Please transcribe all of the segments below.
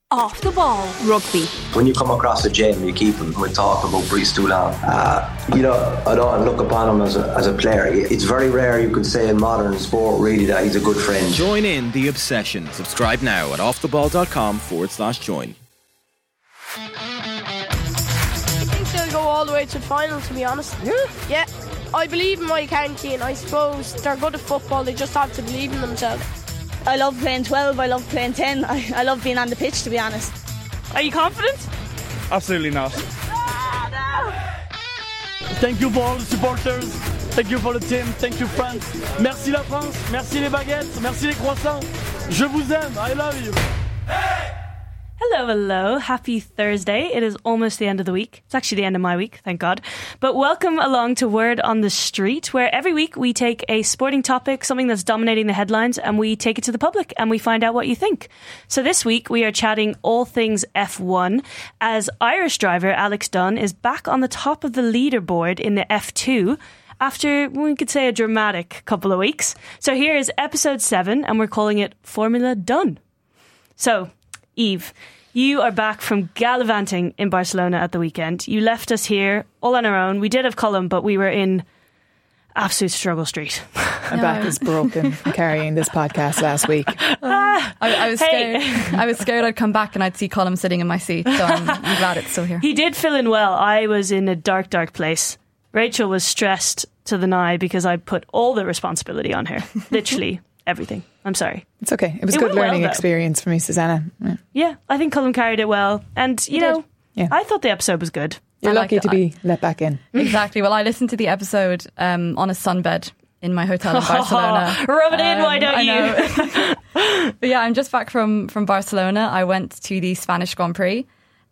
Off the Ball Rugby. When you come across a gem, you keep him. We're talking about Brice Doolan. I don't look upon him as a player. It's very rare you could say in modern sport really that he's a good friend. Join in the obsession. Subscribe now at offtheball.com/join. I think they'll go all the way to the final, to be honest. Yeah. I believe in my county, and I suppose they're good at football. They just have to believe in themselves. I love playing 12, I love playing 10. I love being on the pitch, to be honest. Are you confident? Absolutely not. Thank you for all the supporters. Thank you for the team. Thank you, France. Merci la France. Merci les baguettes. Merci les croissants. Je vous aime. I love you. Hello. Happy Thursday. It is almost the end of the week. It's actually the end of my week, thank God. But welcome along to Word on the Street, where every week we take a sporting topic, something that's dominating the headlines, and we take it to the public and we find out what you think. So this week we are chatting all things F1 as Irish driver Alex Dunn is back on the top of the leaderboard in the F2 after, we could say, a dramatic couple of weeks. So here is episode 7 and we're calling it Formula Dunn. So, Eve, you are back from gallivanting in Barcelona at the weekend. You left us here all on our own. We did have Colm, but we were in absolute struggle street. My back is broken from carrying this podcast last week. I was scared. I was scared I'd come back and I'd see Colm sitting in my seat. So I'm glad it's still here. He did fill in well. I was in a dark place. Rachel was stressed to the nigh because I put all the responsibility on her. Literally everything. I'm sorry. It's okay. It was a good learning experience for me, Susanna. Yeah, I think Colm carried it well. And, you know, I thought the episode was good. You're lucky to be let back in. Exactly. Well, I listened to the episode on a sunbed in my hotel in Barcelona. Rub it in, why don't you? But yeah, I'm just back from Barcelona. I went to the Spanish Grand Prix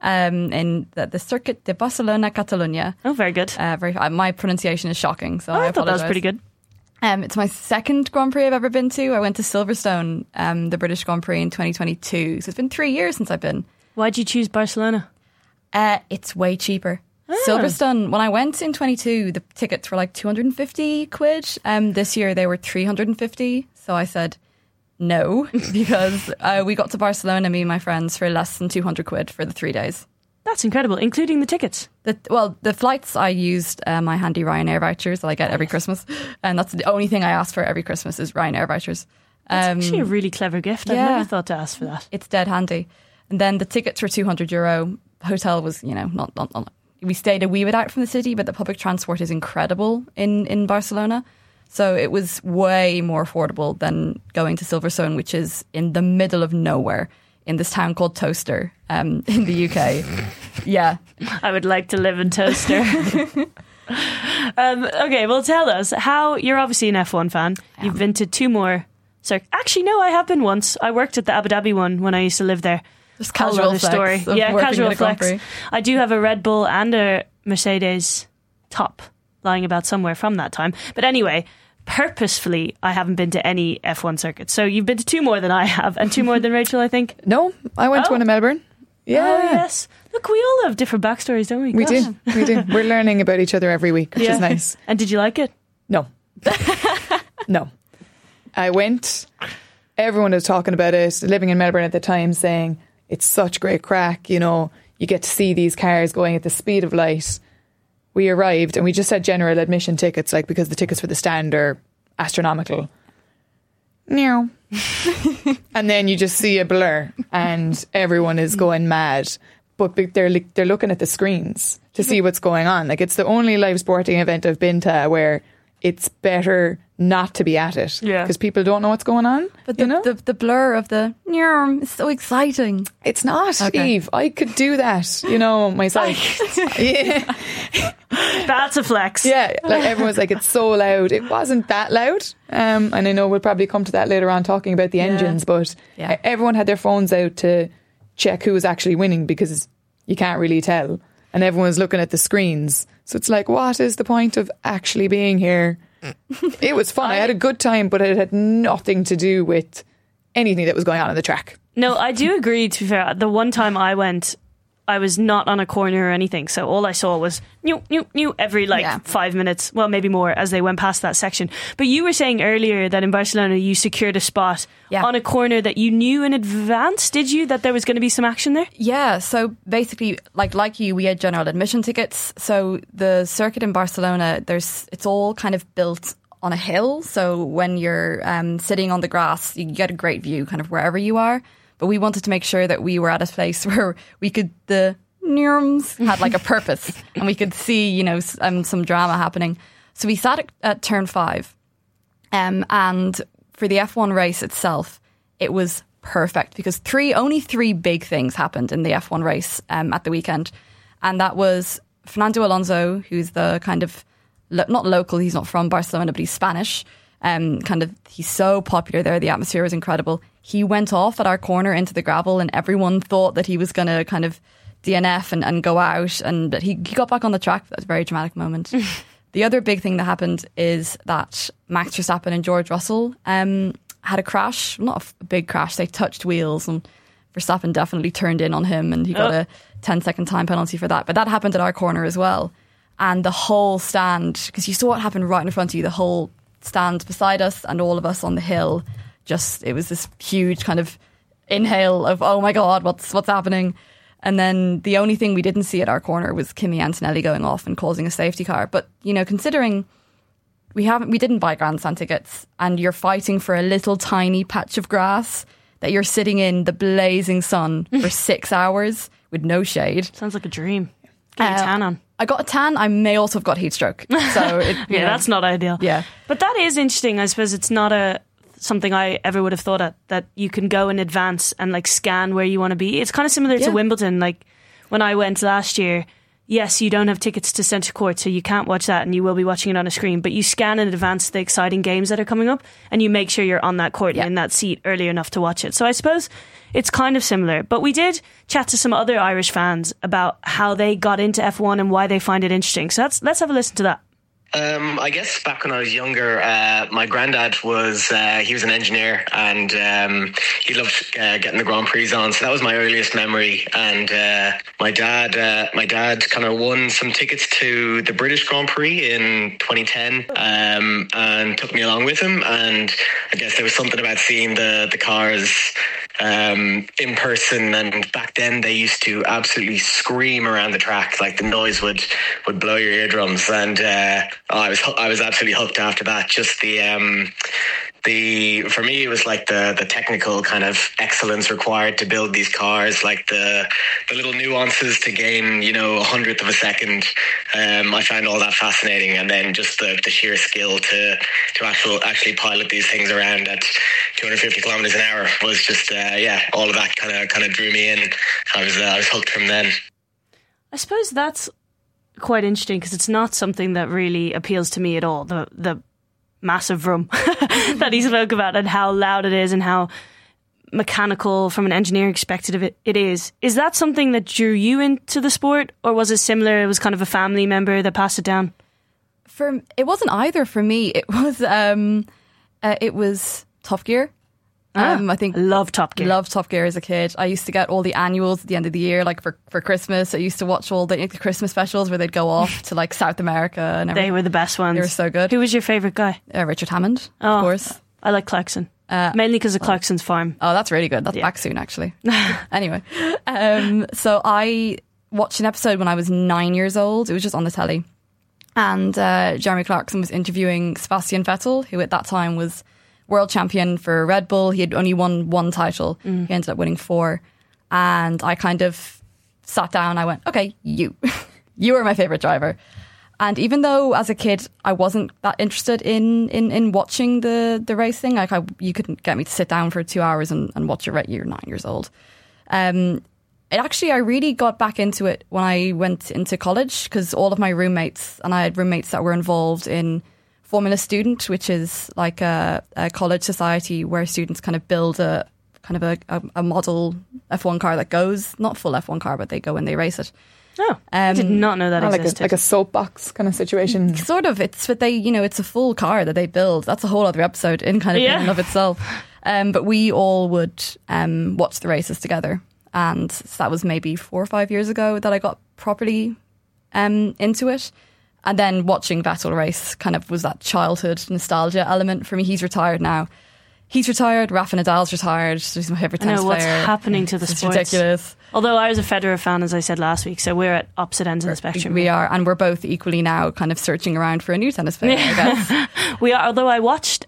in the Circuit de Barcelona, Catalunya. Oh, very good. My pronunciation is shocking, so I thought that was pretty good. It's my second Grand Prix I've ever been to. I went to Silverstone, the British Grand Prix in 2022. So it's been 3 years since I've been. Why'd you choose Barcelona? It's way cheaper. Silverstone, when I went in 22, the tickets were like 250 quid. This year they were 350. So I said no, because we got to Barcelona, me and my friends, for less than 200 quid for the 3 days. That's incredible, including the tickets. The flights, I used my handy Ryanair vouchers that I get every Christmas. And that's the only thing I ask for every Christmas is Ryanair vouchers. That's actually a really clever gift. I've never thought to ask for that. It's dead handy. And then the tickets were €200. Hotel was, not. We stayed a wee bit out from the city, but the public transport is incredible in Barcelona. So it was way more affordable than going to Silverstone, which is in the middle of nowhere, in this town called Towcester in the UK. Yeah. I would like to live in Towcester. Okay, well, tell us how you're obviously an F1 fan. You've been to 2 more. Actually, no, I have been once. I worked at the Abu Dhabi one when I used to live there. Just casual flex. Casual flex. I do have a Red Bull and a Mercedes top lying about somewhere from that time. But anyway, purposefully, I haven't been to any F1 circuits. So you've been to 2 more than I have, and 2 more than Rachel, I think. No, I went to one in Melbourne. Yeah. Oh, yes. Look, we all have different backstories, don't we? We do. We're learning about each other every week, which is nice. And did you like it? No. No. I went. Everyone was talking about it, living in Melbourne at the time, saying it's such great crack. You get to see these cars going at the speed of light. We arrived and we just had general admission tickets, because the tickets for the stand are astronomical. No. And then you just see a blur and everyone is going mad. But they're looking at the screens to see what's going on. It's the only live sporting event I've been to where it's better not to be at it. Yeah. Because people don't know what's going on. But the blur of the is so exciting. It's not, Eve. I could do that, myself. Yeah. That's a flex. Yeah, everyone's like, it's so loud. It wasn't that loud. And I know we'll probably come to that later on talking about the engines, but everyone had their phones out to check who was actually winning because you can't really tell. And everyone's looking at the screens. So it's like, what is the point of actually being here? It was fun. I had a good time, but it had nothing to do with anything that was going on the track. No, I do agree, to be fair. The one time I went, I was not on a corner or anything, so all I saw was new every 5 minutes, well, maybe more, as they went past that section. But you were saying earlier that in Barcelona you secured a spot on a corner that you knew in advance. Did you, that there was going to be some action there? Yeah, so basically, like you, we had general admission tickets. So the circuit in Barcelona, it's all kind of built on a hill. So when you're sitting on the grass, you get a great view kind of wherever you are. But we wanted to make sure that we were at a place where the norms had like a purpose and we could see, some drama happening. So we sat at turn 5. And for the F1 race itself, it was perfect because only three big things happened in the F1 race at the weekend. And that was Fernando Alonso, who's the kind of, not local, he's not from Barcelona, but he's Spanish. He's so popular there. The atmosphere was incredible. He went off at our corner into the gravel and everyone thought that he was going to kind of DNF and go out, and he got back on the track. That was a very dramatic moment. The other big thing that happened is that Max Verstappen and George Russell had a crash. Not a big crash. They touched wheels and Verstappen definitely turned in on him and he got a 10-second time penalty for that. But that happened at our corner as well. And the whole stand, because you saw what happened right in front of you, the whole stand beside us and all of us on the hill, it was this huge kind of inhale of, oh my God, what's happening? And then the only thing we didn't see at our corner was Kimi Antonelli going off and causing a safety car. But, considering we didn't buy grandstand tickets and you're fighting for a little tiny patch of grass that you're sitting in the blazing sun for 6 hours with no shade. Sounds like a dream. Get a tan on. I got a tan. I may also have got heat stroke. So that's not ideal. Yeah. But that is interesting. I suppose it's not something I ever would have thought of, that you can go in advance and like scan where you want to be. It's kind of similar to Wimbledon. Like when I went last year, yes, you don't have tickets to centre court, so you can't watch that and you will be watching it on a screen, but you scan in advance the exciting games that are coming up and you make sure you're on that court and in that seat early enough to watch it. So I suppose it's kind of similar. But we did chat to some other Irish fans about how they got into F1 and why they find it interesting. So let's have a listen to that. I guess back when I was younger, my granddad he was an engineer and he loved getting the Grand Prix on. So that was my earliest memory. And my dad kind of won some tickets to the British Grand Prix in 2010 and took me along with him. And I guess there was something about seeing the cars in person, and back then they used to absolutely scream around the track, like the noise would blow your eardrums, and I was absolutely hooked after that. Just for me it was like the technical kind of excellence required to build these cars, like the little nuances to gain, a 100th of a second. I found all that fascinating, and then just the sheer skill to actually pilot these things around at 250 kilometers an hour was just all of that kind of drew me in. I was hooked from then. I suppose that's quite interesting because it's not something that really appeals to me at all. The massive vroom that he spoke about and how loud it is and how mechanical from an engineering perspective it is. Is that something that drew you into the sport, or was it similar? It was kind of a family member that passed it down? It wasn't either for me. It was Top Gear. I think love Top Gear. Loved Top Gear as a kid. I used to get all the annuals at the end of the year, like for Christmas. I used to watch all the Christmas specials where they'd go off to like South America and everything. They were the best ones. They were so good. Who was your favourite guy? Richard Hammond, of course. I like Clarkson. Mainly because of Clarkson's farm. Oh, that's really good. That's back soon, actually. Anyway, so I watched an episode when I was 9 years old. It was just on the telly. And Jeremy Clarkson was interviewing Sebastian Vettel, who at that time was world champion for Red Bull. He had only won one title. He ended up winning 4. And I kind of sat down. I went, okay, you are my favourite driver. And even though as a kid I wasn't that interested in watching the racing, like you couldn't get me to sit down for 2 hours and watch it. You're 9 years old. I really got back into it when I went into college, because all of my roommates, and I had roommates that were involved in Formula Student, which is like a college society where students kind of build a model F1 car that goes, not full F1 car, but they go and they race it. Oh, I did not know that existed. Like a soapbox kind of situation. Sort of. It's a full car that they build. That's a whole other episode in and of itself. But we all would watch the races together. and that was maybe 4 or 5 years ago that I got properly into it. And then watching Vettel race kind of was that childhood nostalgia element for me. He's retired now. He's retired. Rafa Nadal's retired. He's my favourite tennis player. What's happening to the It's sports? ridiculous. Although I was a Federer fan, as I said last week, so we're at opposite ends of the spectrum. We are, and we're both equally now kind of searching around for a new tennis player, I guess. We are, although I watched,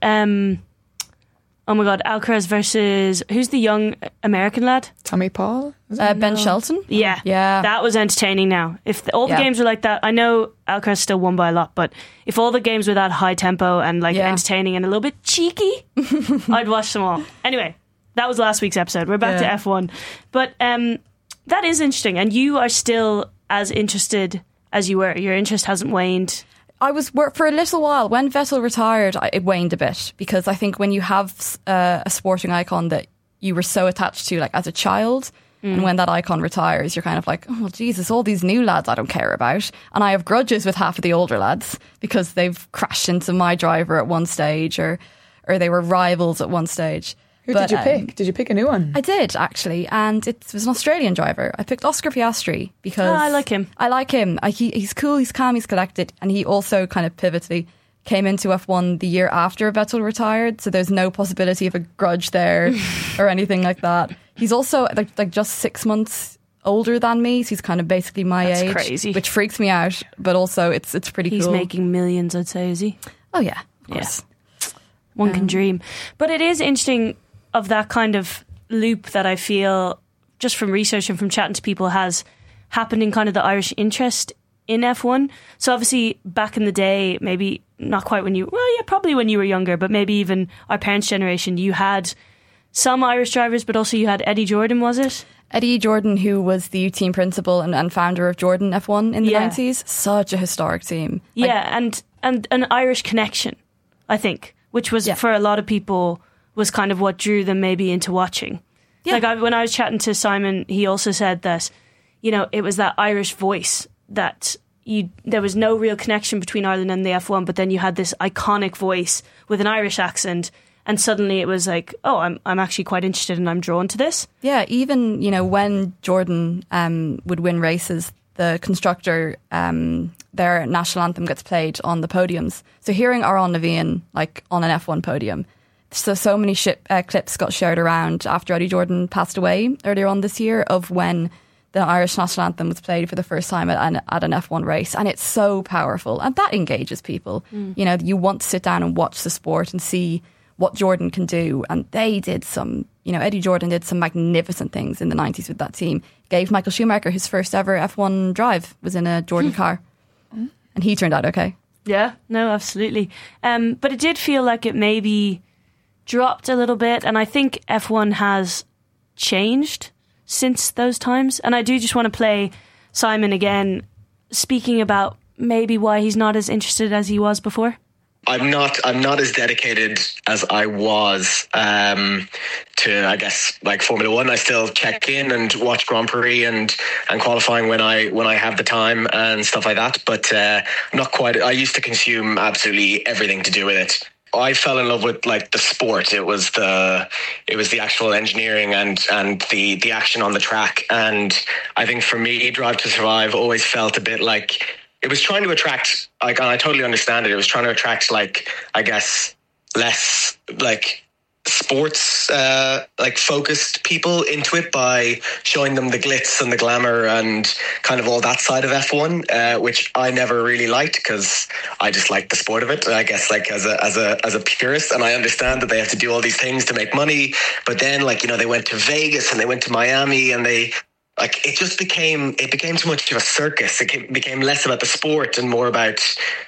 oh my God, Alcaraz versus, who's the young American lad? Tommy Paul? Ben Shelton? Yeah. That was entertaining now. If all the games were like that, I know Alcaraz still won by a lot, but if all the games were that high tempo and like entertaining and a little bit cheeky, I'd watch them all. Anyway, that was last week's episode. We're back to F1. But that is interesting. And you are still as interested as you were. Your interest hasn't waned. I was for a little while when Vettel retired. It waned a bit because I think when you have a sporting icon that you were so attached to, like as a child, and when that icon retires, you're kind of like, oh Jesus, all these new lads I don't care about, and I have grudges with half of the older lads because they've crashed into my driver at one stage, or they were rivals at one stage. Who did you pick? Did you pick a new one? I did, actually, and it was an Australian driver. I picked Oscar Piastri because I like him. He's cool, he's calm, he's collected, and he also kind of pivotally came into F1 the year after Vettel retired, so there's no possibility of a grudge there or anything like that. He's also like just 6 months older than me, so he's kind of basically my age. That's crazy. Which freaks me out, but also it's pretty cool. He's making millions, I'd say, is he? Oh yeah, of course. One can dream. But it is interesting of that kind of loop that I feel, just from research and from chatting to people, has happened in kind of the Irish interest in F1. So obviously back in the day, maybe not quite probably when you were younger, but maybe even our parents' generation, you had some Irish drivers, but also you had Eddie Jordan, was it? Eddie Jordan, who was the team principal and founder of Jordan F1 in the 90s. Such a historic team. And an Irish connection, I think, which was for a lot of people was kind of what drew them maybe into watching. Yeah. Like when I was chatting to Simon, he also said that, it was that Irish voice that there was no real connection between Ireland and the F1, but then you had this iconic voice with an Irish accent, and suddenly it was like, oh, I'm actually quite interested and I'm drawn to this. Yeah, even, when Jordan would win races, the constructor, their national anthem gets played on the podiums. So hearing Aron Navian like on an F1 podium, so many clips got shared around after Eddie Jordan passed away earlier on this year of when the Irish national anthem was played for the first time at an F1 race, and it's so powerful, and that engages people. You want to sit down and watch the sport and see what Jordan can do, and they did some, Eddie Jordan did some magnificent things in the 90s with that team. Gave Michael Schumacher his first ever F1 drive, was in a Jordan car, and he turned out okay. Yeah, no, absolutely. But it did feel like it maybe dropped a little bit, and I think F1 has changed since those times. And I do just want to play Simon again, speaking about maybe why he's not as interested as he was before. I'm not as dedicated as I was to, I guess, like Formula One. I still check in and watch Grand Prix and qualifying when I have the time and stuff like that. But not quite. I used to consume absolutely everything to do with it. I fell in love with like the sport. It was the actual engineering and the action on the track. And I think for me, Drive to Survive always felt a bit like it was trying to attract, like, and I totally understand it. It was trying to attract, like, I guess, less like sports like focused people into it by showing them the glitz and the glamour and kind of all that side of F1, which I never really liked because I just liked the sport of it, I guess, like as a purist. And I understand that they have to do all these things to make money, but then, like, they went to Vegas and they went to Miami and they, like, it became too much of a circus. It became less about the sport and more about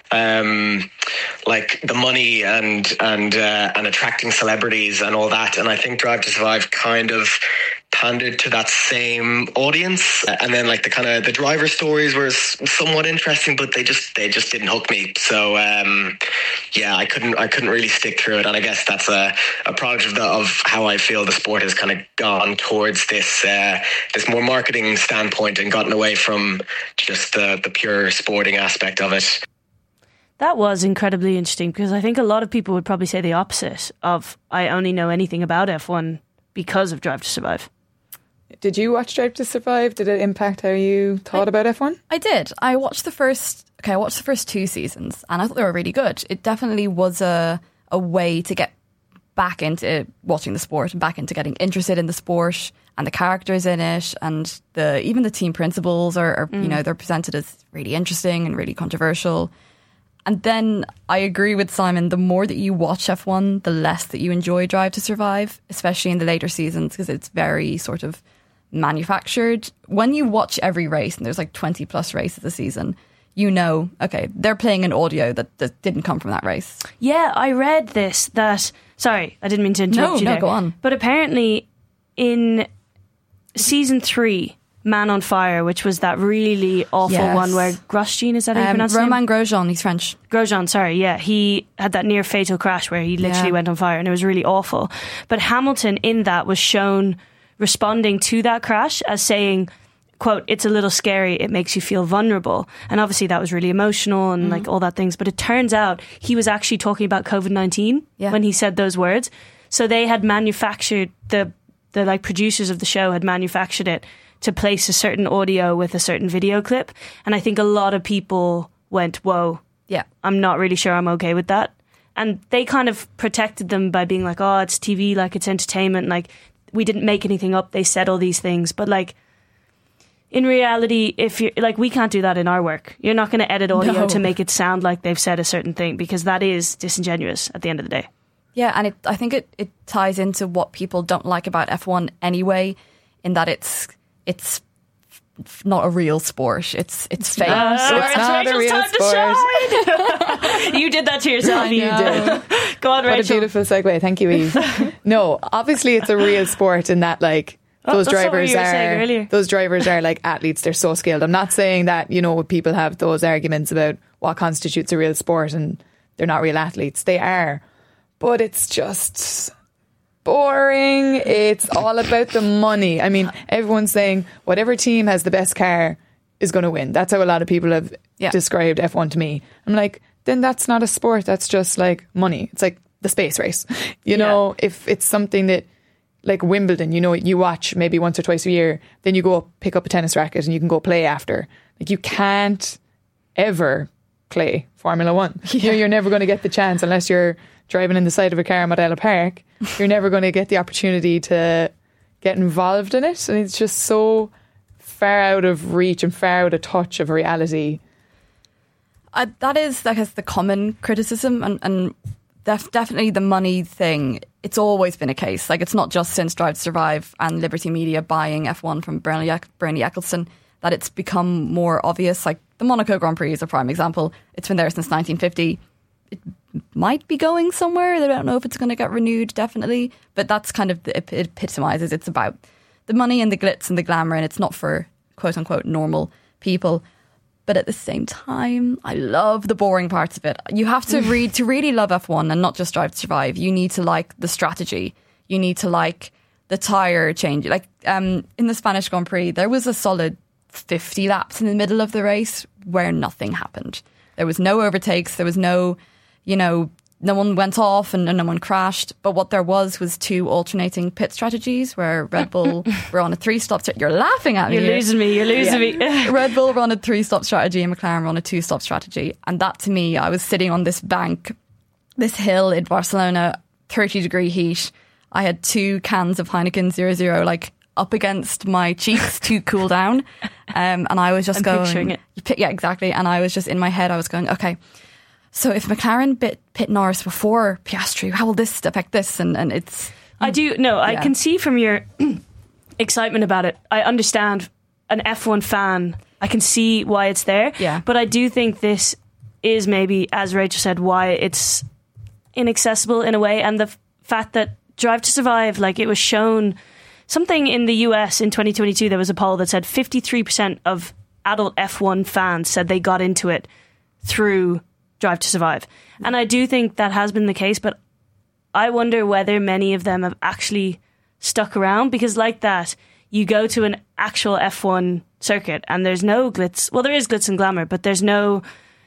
like the money and attracting celebrities and all that. And I think Drive to Survive kind of pandered to that same audience. And then, like, the driver stories were somewhat interesting, but they just didn't hook me. So I couldn't really stick through it. And I guess that's a product of how I feel the sport has kind of gone towards this more marketing standpoint and gotten away from just the pure sporting aspect of it. That was incredibly interesting, because I think a lot of people would probably say the opposite of, I only know anything about F1 because of Drive to Survive. Did you watch Drive to Survive? Did it impact how you thought about F1? I did. I watched the first 2 seasons and I thought they were really good. It definitely was a way to get back into watching the sport and back into getting interested in the sport and the characters in it, and even the team principals are they're presented as really interesting and really controversial. And then I agree with Simon, the more that you watch F1, the less that you enjoy Drive to Survive, especially in the later seasons, because it's very sort of manufactured. When you watch every race, and there's like 20 plus races a season, you know, okay, they're playing an audio that didn't come from that race. Yeah, I read this sorry, I didn't mean to interrupt you there. No, go on. But apparently in season 3, Man on Fire, which was that really awful one where Grosjean, is that how you pronounce his name? Romain Grosjean, he's French. Grosjean, sorry, yeah. He had that near fatal crash where he literally went on fire and it was really awful. But Hamilton in that was shown responding to that crash as saying, quote, "It's a little scary, it makes you feel vulnerable." And obviously that was really emotional and like all that things. But it turns out he was actually talking about COVID-19 when he said those words. So they had manufactured, the like producers of the show had manufactured it to place a certain audio with a certain video clip. And I think a lot of people went, whoa, I'm not really sure I'm okay with that. And they kind of protected them by being like, oh, it's TV, like it's entertainment, like we didn't make anything up, they said all these things. But like in reality, if you're like, we can't do that in our work. You're not going to edit audio to make it sound like they've said a certain thing, because that is disingenuous at the end of the day. Yeah, and I think it ties into what people don't like about F1 anyway, in that it's not a real sport. It's fake. It's not a real sport. You did that to yourself. You did. Go on, Rachel. What a beautiful segue. Thank you, Eve. No, obviously it's a real sport in that, like, those drivers are like athletes. They're so skilled. I'm not saying that, you know, people have those arguments about what constitutes a real sport and they're not real athletes. They are. But it's just boring. It's all about the money. I mean, everyone's saying whatever team has the best car is going to win. That's how a lot of people have described F1 to me. I'm like, then that's not a sport. That's just like money. It's like the space race. You know, if it's something that, like Wimbledon, you know, you watch maybe once or twice a year, then you go pick up a tennis racket and you can go play after. Like, you can't ever play Formula One. You know, you're never going to get the chance unless you're driving in the side of a car in Modella Park. You're never going to get the opportunity to get involved in it. And it's just so far out of reach and far out of touch of reality. That is, I guess, the common criticism, and definitely the money thing. It's always been a case. Like, it's not just since Drive to Survive and Liberty Media buying F1 from Bernie Ecclestone that it's become more obvious. Like, the Monaco Grand Prix is a prime example. It's been there since 1950. It might be going somewhere. I don't know if it's going to get renewed, definitely. But that's kind of, it epitomizes. It's about the money and the glitz and the glamour, and it's not for quote-unquote normal people. But at the same time, I love the boring parts of it. You have to read to really love F1 and not just Drive to Survive. You need to like the strategy. You need to like the tyre change. Like in the Spanish Grand Prix, there was a solid 50 laps in the middle of the race where nothing happened. There was no overtakes. There was no, you know, no one went off and no one crashed. But what there was 2 alternating pit strategies where Red Bull were on a 3-stop. You're laughing at me. You're losing me. Red Bull were on a 3-stop strategy and McLaren were on a 2-stop strategy. And that, to me, I was sitting on this bank, this hill in Barcelona, 30-degree heat. I had 2 cans of Heineken 0.0 like up against my cheeks to cool down. And I was just picturing it. Yeah, exactly. And I was just in my head, I was going, okay, so if McLaren pit Norris before Piastri, how will this affect this? And it's... I can see from your excitement about it. I understand an F1 fan. I can see why it's there. Yeah. But I do think this is maybe, as Rachel said, why it's inaccessible in a way. And the fact that Drive to Survive, like, it was shown... Something in the US in 2022, there was a poll that said 53% of adult F1 fans said they got into it through Drive to Survive. And I do think that has been the case, but I wonder whether many of them have actually stuck around, because like that, you go to an actual F1 circuit and there's no glitz. Well, there is glitz and glamour, but there's no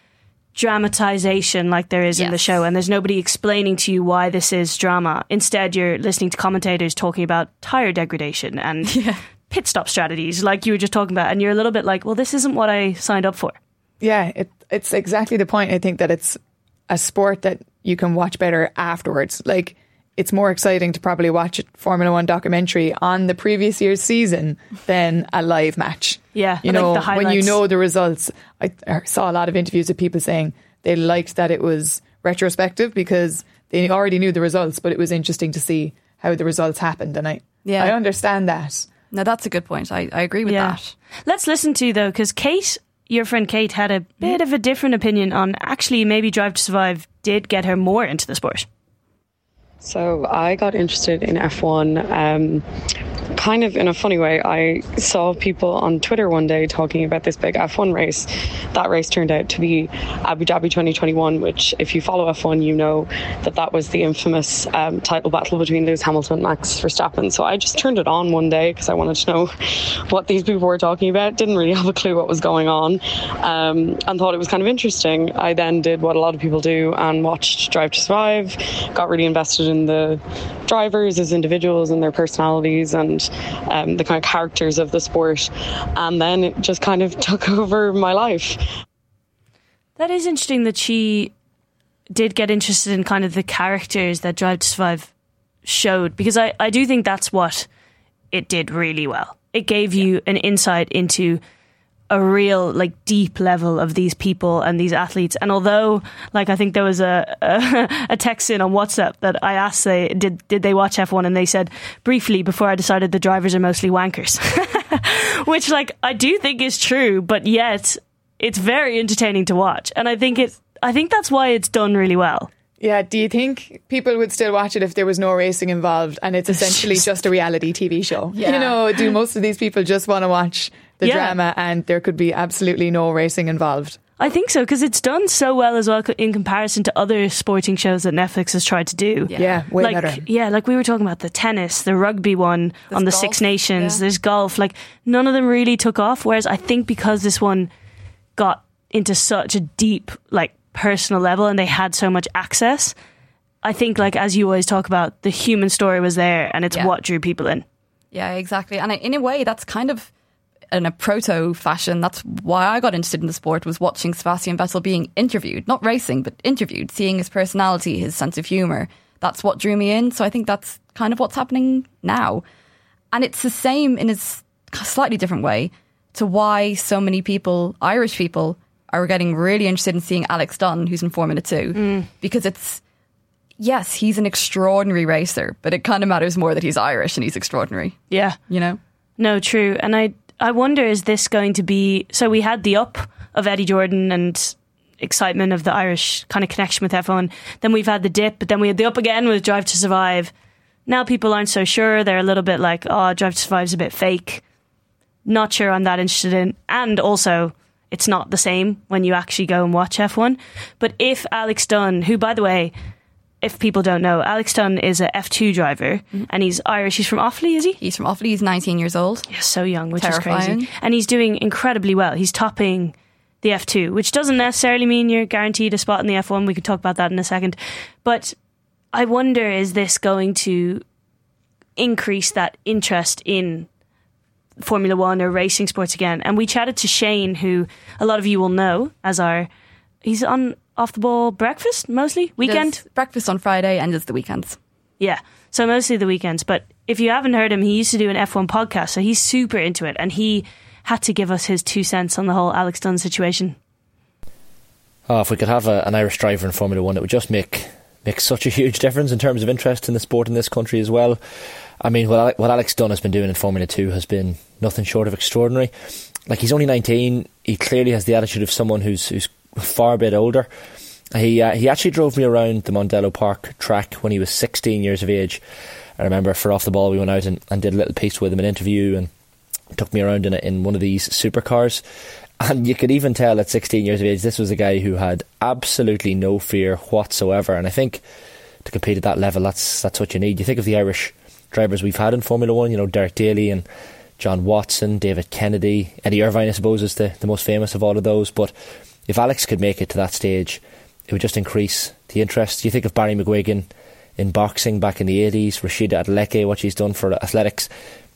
dramatization like there is in the show, and there's nobody explaining to you why this is drama. Instead, you're listening to commentators talking about tire degradation and pit stop strategies like you were just talking about, and you're a little bit like, well, this isn't what I signed up for. Yeah, it's exactly the point. I think that it's a sport that you can watch better afterwards. Like, it's more exciting to probably watch a Formula One documentary on the previous year's season than a live match. Yeah, you like know, the highlights. when you know the results. I saw a lot of interviews of people saying they liked that it was retrospective because they already knew the results, but it was interesting to see how the results happened. And I understand that. No, that's a good point. I agree with that. Let's listen to, though, because Kate, your friend Kate, had a bit of a different opinion on actually maybe Drive to Survive did get her more into the sport. So I got interested in F1 kind of in a funny way. I saw people on Twitter one day talking about this big F1 race. That race turned out to be Abu Dhabi 2021, which if you follow F1, you know that was the infamous title battle between Lewis Hamilton and Max Verstappen. So I just turned it on one day because I wanted to know what these people were talking about. Didn't really have a clue what was going on, and thought it was kind of interesting. I then did what a lot of people do and watched Drive to Survive, got really invested in the drivers as individuals and their personalities and the kind of characters of the sport, and then it just kind of took over my life. That is interesting that she did get interested in kind of the characters that Drive to Survive showed, because I do think that's what it did really well. It gave you an insight into a real, like, deep level of these people and these athletes. And although, like, I think there was a text in on WhatsApp that I asked, did they watch F1, and they said briefly before I decided the drivers are mostly wankers, which, like, I do think is true, but yet it's very entertaining to watch, and I think that's why it's done really well. Yeah, do you think people would still watch it if there was no racing involved and it's essentially just a reality TV show? Yeah. You know, do most of these people just want to watch the drama and there could be absolutely no racing involved? I think so, because it's done so well as well in comparison to other sporting shows that Netflix has tried to do. Yeah, way better. Yeah, like we were talking about the tennis, the rugby one, there's on the golf, Six Nations, there's golf. Like, none of them really took off, whereas I think because this one got into such a deep, like, personal level and they had so much access, I think, like, as you always talk about, the human story was there and it's what drew people in. Yeah, exactly. And in a way, that's kind of in a proto fashion, that's why I got interested in the sport, was watching Sebastian Vettel being interviewed, not racing, but interviewed, seeing his personality, his sense of humour. That's what drew me in. So I think that's kind of what's happening now. And it's the same in a slightly different way to why so many people, Irish people, are getting really interested in seeing Alex Dunn, who's in Formula 2, because it's, yes, he's an extraordinary racer, but it kind of matters more that he's Irish and he's extraordinary. Yeah. You know? No, true. And I wonder, is this going to be... So we had the up of Eddie Jordan and excitement of the Irish kind of connection with F1. Then we've had the dip, but then we had the up again with Drive to Survive. Now people aren't so sure. They're a little bit like, oh, Drive to Survive's a bit fake. Not sure I'm that interested in. And also, it's not the same when you actually go and watch F1. But if Alex Dunn, who, by the way, if people don't know, Alex Dunn is a F2 driver and he's Irish. He's from Offaly, is he? He's from Offaly. He's 19 years old. Yeah, so young, which Terrifying. is crazy. And he's doing incredibly well. He's topping the F2, which doesn't necessarily mean you're guaranteed a spot in the F1. We could talk about that in a second. But I wonder, is this going to increase that interest in Formula One or racing sports again? And we chatted to Shane, who a lot of you will know as he's on Off the Ball breakfast, mostly weekend. Breakfast on Friday and it's the weekends. Yeah, so mostly the weekends. But if you haven't heard him, he used to do an F1 podcast, so he's super into it, and he had to give us his 2 cents on the whole Alex Dunn situation. Oh, if we could have an Irish driver in Formula One, it would just make such a huge difference in terms of interest in the sport in this country as well. I mean, what Alex Dunn has been doing in Formula 2 has been nothing short of extraordinary. Like, he's only 19. He clearly has the attitude of someone who's far a bit older. He actually drove me around the Mondello Park track when he was 16 years of age. I remember for Off the Ball we went out and did a little piece with him, an interview, and took me around in one of these supercars. And you could even tell at 16 years of age this was a guy who had absolutely no fear whatsoever. And I think to compete at that level, that's what you need. You think of the Irish drivers we've had in Formula 1, you know, Derek Daly and John Watson, David Kennedy, Eddie Irvine I suppose is the most famous of all of those. But if Alex could make it to that stage, it would just increase the interest. You think of Barry McGuigan in boxing back in the 80s, Rashida Adeleke, what she's done for athletics.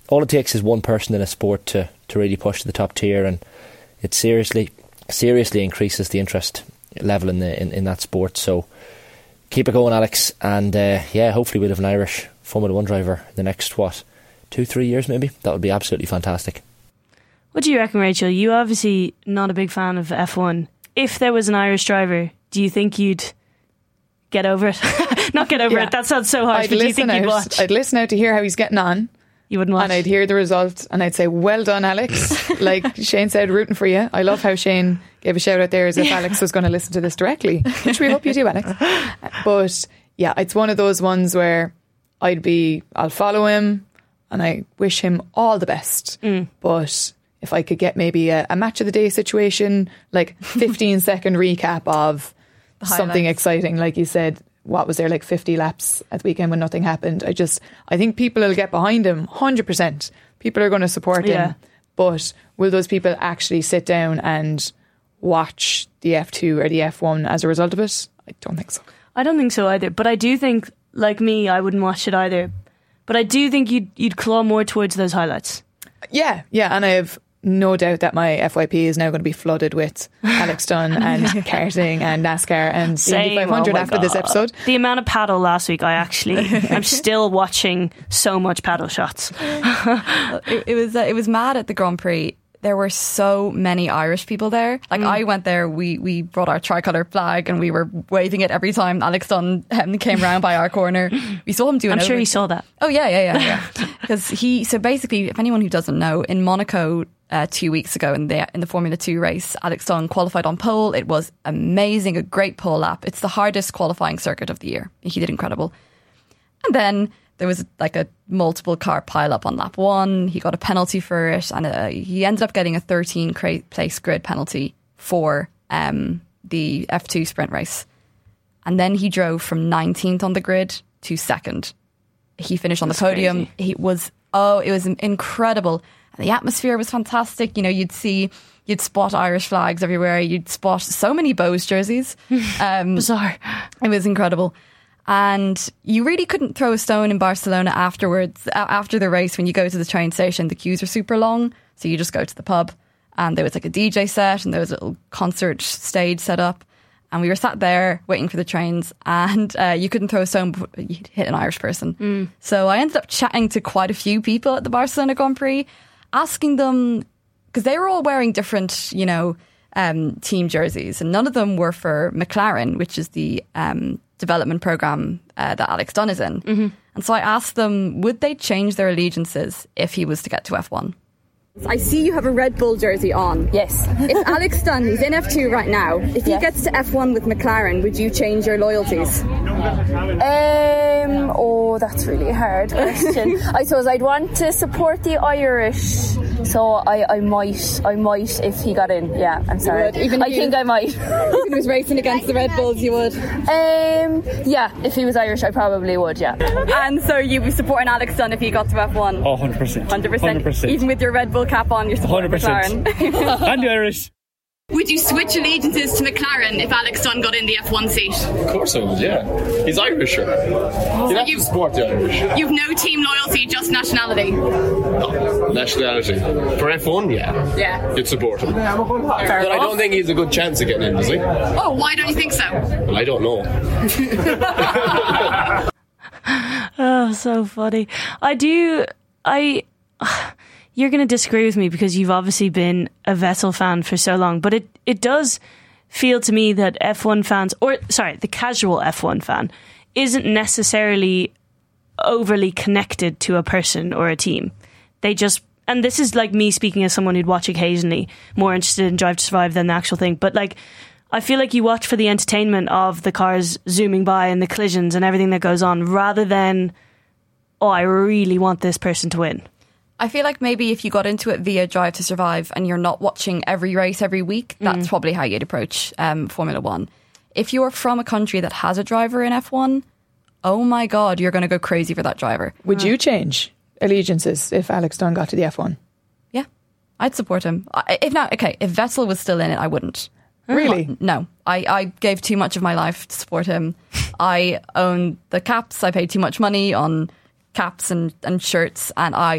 all it takes is one person in a sport to really push to the top tier, and it seriously increases the interest level in that sport. So keep it going, Alex, and hopefully we'll have an Irish Formula 1 driver in the next 2-3 years maybe. That would be absolutely fantastic. What do you reckon, Rachel? You obviously not a big fan of F1. If there was an Irish driver, do you think you'd get over it? Not get over it, that sounds so harsh, but do you think you'd watch? I'd listen out to hear how he's getting on. You wouldn't watch? And I'd hear the result and I'd say, well done, Alex. Like Shane said, rooting for you. I love how Shane gave a shout out there as if Alex was going to listen to this directly, which we hope you do, Alex. But yeah, it's one of those ones where I'll follow him and I wish him all the best. But if I could get maybe a match of the day situation, like 15-second recap of something exciting, like you said, what was there, like 50 laps at the weekend when nothing happened. I think people will get behind him 100%. People are going to support him. But will those people actually sit down and watch the F2 or the F1 as a result of it? I don't think so. I don't think so either. But I do think, like me, I wouldn't watch it either. But I do think you'd claw more towards those highlights. Yeah, and I have no doubt that my FYP is now going to be flooded with Alex Dunn and karting and NASCAR and the Indy 500 after this episode. The amount of paddle last week, I'm still watching so much paddle shots. It was mad at the Grand Prix. There were so many Irish people there. Like I went there, we brought our tricolour flag and we were waving it every time Alex Dunn came round by our corner. We saw him doing it. I'm sure he saw that. Oh yeah. Because so basically, if anyone who doesn't know, in Monaco 2 weeks ago in the Formula 2 race, Alex Dunn qualified on pole. It was amazing, a great pole lap. It's the hardest qualifying circuit of the year. He did incredible. And then there was like a multiple car pile up on lap 1. He got a penalty for it, and he ended up getting a 13th place grid penalty for the F2 sprint race. And then he drove from 19th on the grid to 2nd. He finished on the podium. Crazy. It was incredible. And the atmosphere was fantastic. You know, you'd spot Irish flags everywhere. You'd spot so many Bose jerseys. Bizarre. It was incredible. And you really couldn't throw a stone in Barcelona afterwards. After the race, when you go to the train station, the queues are super long. So you just go to the pub and there was like a DJ set and there was a little concert stage set up. And we were sat there waiting for the trains and you couldn't throw a stone before you'd hit an Irish person. So I ended up chatting to quite a few people at the Barcelona Grand Prix, asking them, because they were all wearing different, team jerseys, and none of them were for McLaren, which is the development program that Alex Dunn is in. And so I asked them, would they change their allegiances if he was to get to F1? I see you have a Red Bull jersey on. Yes. If Alex Dunn, who's in F2 right now, if he gets to F1 with McLaren, would you change your loyalties? That's a really hard question. I suppose I'd want to support the Irish, so I might if he got in. Yeah, I'm sorry. I think I might. If he was racing against the Red Bulls, you would? Yeah, if he was Irish, I probably would, yeah. And so you'd be supporting Alex Dunn if he got to F1? Oh, 100%. 100%. Even with your Red Bull cap on, you're supporting 100%. McLaren. And the Irish. Would you switch allegiances to McLaren if Alex Dunn got in the F1 seat? Of course I would, yeah. He's Irish, sure. You'd have to support the Irish. You've no team loyalty, just nationality? No, nationality. For F1, yeah. Yeah. You'd support him. But I don't think he's a good chance of getting in, does he? Oh, why don't you think so? Well, I don't know. Oh, so funny. You're going to disagree with me because you've obviously been a Vettel fan for so long, but it does feel to me that F1 fans, the casual F1 fan, isn't necessarily overly connected to a person or a team. They just, and this is like me speaking as someone who'd watch occasionally, more interested in Drive to Survive than the actual thing, but like, I feel like you watch for the entertainment of the cars zooming by and the collisions and everything that goes on, rather than, I really want this person to win. I feel like maybe if you got into it via Drive to Survive and you're not watching every race every week, that's probably how you'd approach Formula 1. If you're from a country that has a driver in F1, oh my God, you're going to go crazy for that driver. Would you change allegiances if Alex Dunn got to the F1? Yeah, I'd support him. If Vettel was still in it, I wouldn't. Really? No. I gave too much of my life to support him. I own the caps. I paid too much money on caps and shirts, and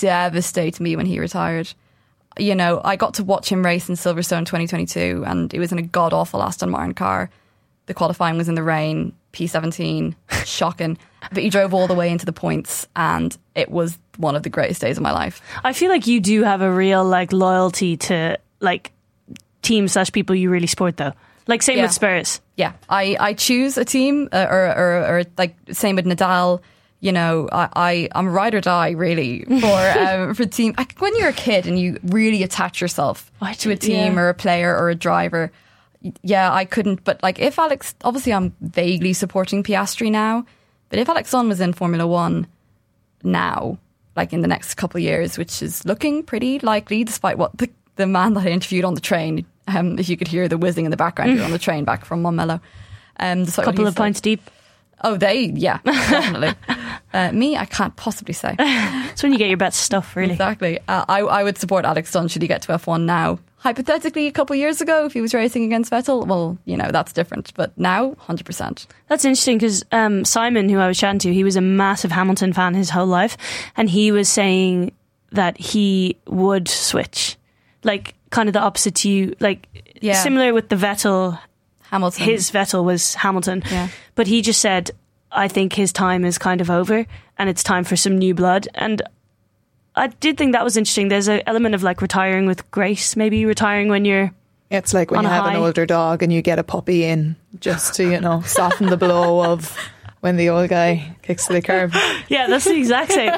devastated me when he retired. You know, I got to watch him race in Silverstone 2022, and it was in a god-awful Aston Martin car. The qualifying was in the rain, P17, shocking. But he drove all the way into the points, and it was one of the greatest days of my life. I feel like you do have a real like loyalty to like teams / people you really support, though. Like same with Spurs. Yeah, I choose a team, or like same with Nadal. You know, I'm ride or die really for team. When you're a kid and you really attach yourself to a team or a player or a driver, yeah, I couldn't. But like if Alex, obviously I'm vaguely supporting Piastri now, but if Alex Son was in Formula One now, like in the next couple of years, which is looking pretty likely, despite what the man that I interviewed on the train, if you could hear the whizzing in the background, you're on the train back from Monmello. A couple of pints deep. Oh, definitely. Me, I can't possibly say. It's when you get your best stuff, really. Exactly. I would support Alex Son should he get to F1 now. Hypothetically, a couple of years ago, if he was racing against Vettel, well, you know, that's different. But now, 100%. That's interesting because Simon, who I was chatting to, he was a massive Hamilton fan his whole life. And he was saying that he would switch. Like, kind of the opposite to you. Like, similar with the Vettel... Hamilton. His Vettel was Hamilton. Yeah. But he just said, I think his time is kind of over and it's time for some new blood. And I did think that was interesting. There's an element of like retiring with grace, maybe retiring when you're It's like when you have an older dog and you get a puppy in just to, you know, soften the blow of when the old guy kicks to the curb. Yeah, that's the exact same.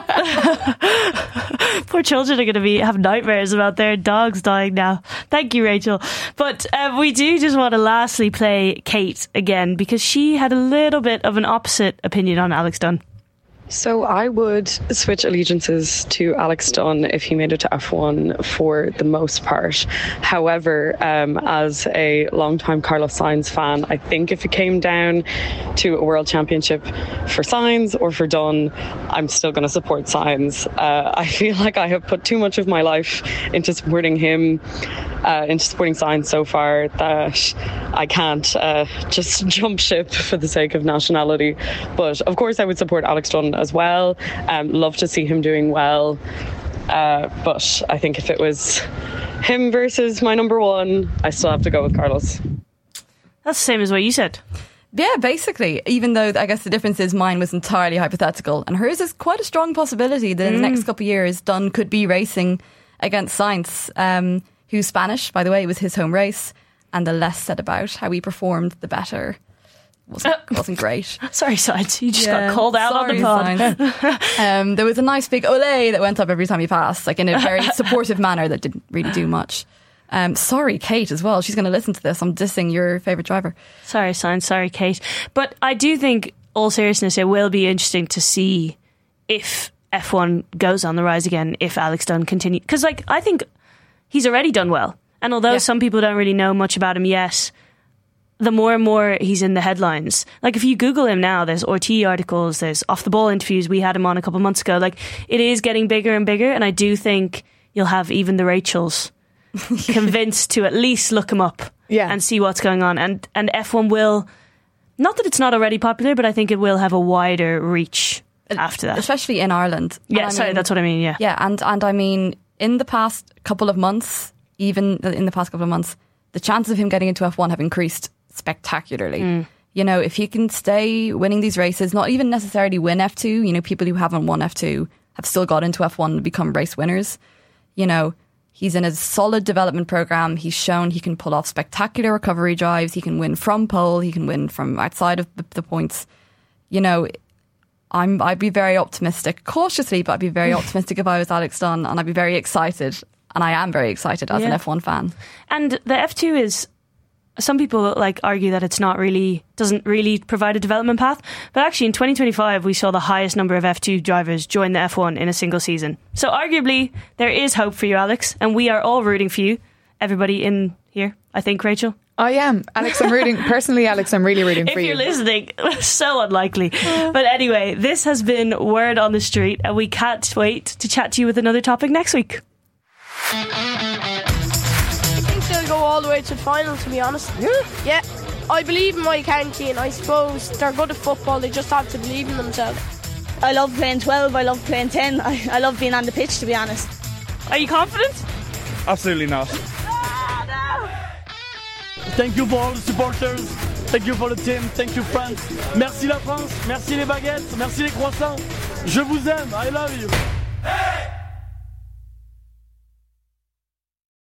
Poor children are going to have nightmares about their dogs dying now. Thank you, Rachel. But we do just want to lastly play Kate again because she had a little bit of an opposite opinion on Alex Dunn. So I would switch allegiances to Alex Dunn if he made it to F1 for the most part. However, as a long-time Carlos Sainz fan, I think if it came down to a World Championship for Sainz or for Dunn, I'm still going to support Sainz. I feel like I have put too much of my life into supporting him, into supporting Sainz so far that I can't just jump ship for the sake of nationality. But of course I would support Alex Dunn as well. Love to see him doing well. But I think if it was him versus my number one, I still have to go with Carlos. That's the same as what you said. Yeah, basically. Even though I guess the difference is mine was entirely hypothetical and hers is quite a strong possibility that in the next couple of years Dunn could be racing against Sainz, who's Spanish, by the way. It was his home race, and the less said about how he performed, the better. Wasn't great. Sorry, Sainz. You just got called out on the pod. There was a nice big ole that went up every time he passed, like in a very supportive manner that didn't really do much. Sorry, Kate, as well. She's going to listen to this. I'm dissing your favourite driver. Sorry, Sainz. Sorry, Kate. But I do think, all seriousness, it will be interesting to see if F1 goes on the rise again, if Alex Dunn continues. Because, like, I think he's already done well. And although some people don't really know much about him yet, the more and more he's in the headlines. Like, if you Google him now, there's RT articles, there's off the ball interviews. We had him on a couple of months ago. Like, it is getting bigger and bigger, and I do think you'll have even the Rachels convinced to at least look him up and see what's going on. And F1 will, not that it's not already popular, but I think it will have a wider reach after that. Especially in Ireland. Yeah, that's what I mean, yeah. Yeah, and I mean, in the past couple of months, the chances of him getting into F1 have increased spectacularly. You know, if he can stay winning these races, not even necessarily win F2, you know, people who haven't won F2 have still got into F1 and become race winners. You know, he's in a solid development program. He's shown he can pull off spectacular recovery drives. He can win from pole. He can win from outside of the points. You know, I'd be very optimistic, cautiously, but I'd be very optimistic if I was Alex Dunn, and I'd be very excited. And I am very excited as an F1 fan. And the F2 is, some people like argue that it's not really, doesn't really provide a development path. But actually in 2025, we saw the highest number of F2 drivers join the F1 in a single season. So arguably, there is hope for you, Alex. And we are all rooting for you. Everybody in here, I think, Rachel. I am. Alex, I'm rooting. Personally, Alex, I'm really rooting for you. If you're listening, so unlikely. But anyway, this has been Word on the Street, and we can't wait to chat to you with another topic next week. I think they'll go all the way to the final, to be honest. Yeah. I believe in my county, and I suppose they're good at football. They just have to believe in themselves. I love playing 12, I love playing 10. I love being on the pitch, to be honest. Are you confident? Absolutely not. Thank you for all the supporters. Thank you for the team. Thank you, France. Merci la France. Merci les baguettes. Merci les croissants. Je vous aime. I love you.